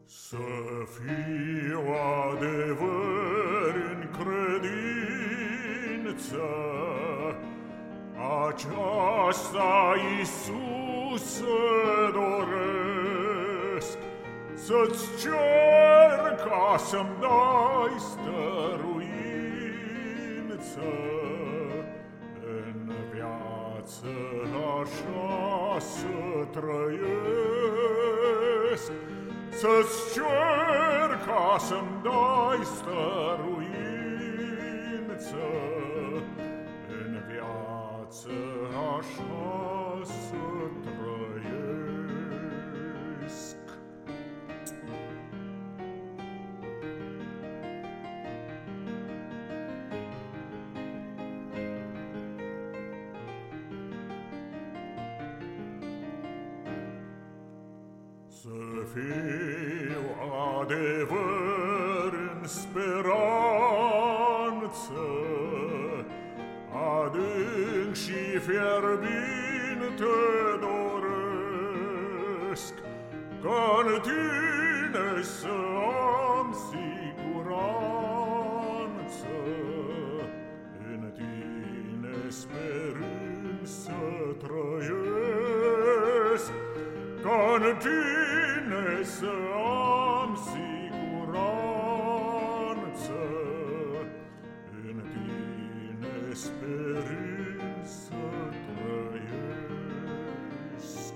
Să fiu adevăr în credință, aceasta, Iisuse, doresc, să-ți cer ca să-mi dai stăruință. În viață așa să trăiesc, să-ți cer ca să-mi dai stăruință. În viață așa să trăiesc. Să fiu adevăr în speranță, adânc și fierbinte doresc, ca-n tine să am siguranță, în tine sperând să trăiesc, ca-n tine să am siguranță, în tine sperând să trăiesc.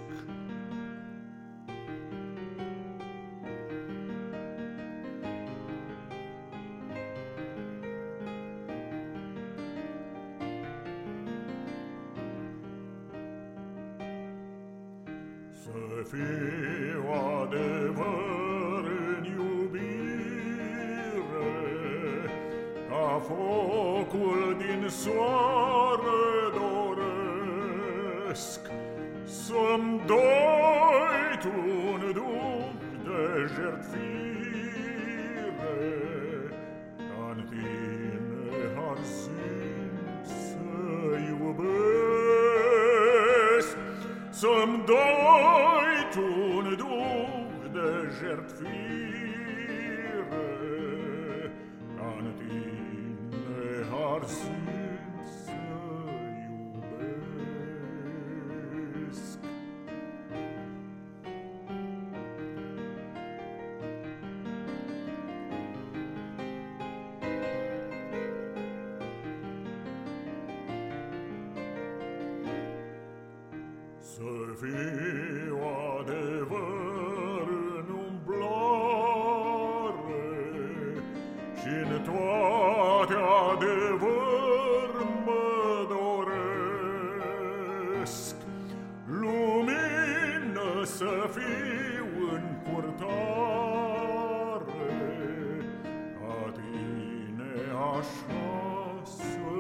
Să fiu adevăr în iubire, ca focul din soare doresc, să-mi dai tu un duh de jertfire, ca-n tine arzind să iubesc, să-mi dai tu un duh de jertfire, ca-n tine arzind să iubesc. Să fiu adevăr în umblare și-n toate adevăr mă doresc, lumină să fiu în purtare, ca tine așa să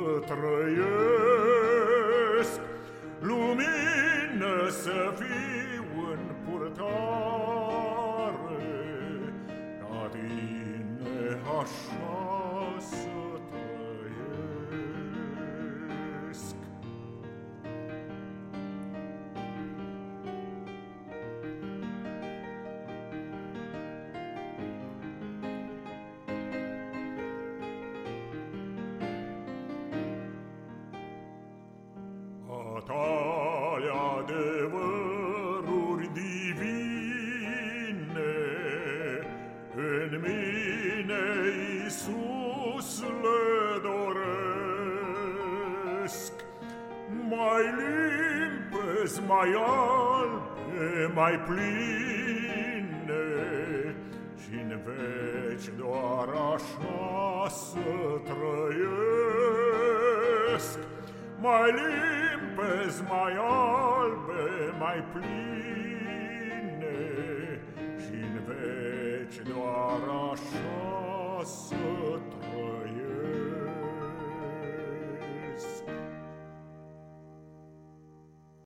trăiesc, lumină să fiu în purtare, ca tine așa să trăiesc. A tale adevăruri divine, în mine, Iisus, le doresc, mai limpezi, mai albe, mai pline, și-n veci doar așa să trăiesc, mai limpezi, mai albe, mai pline, și-n veci doar așa să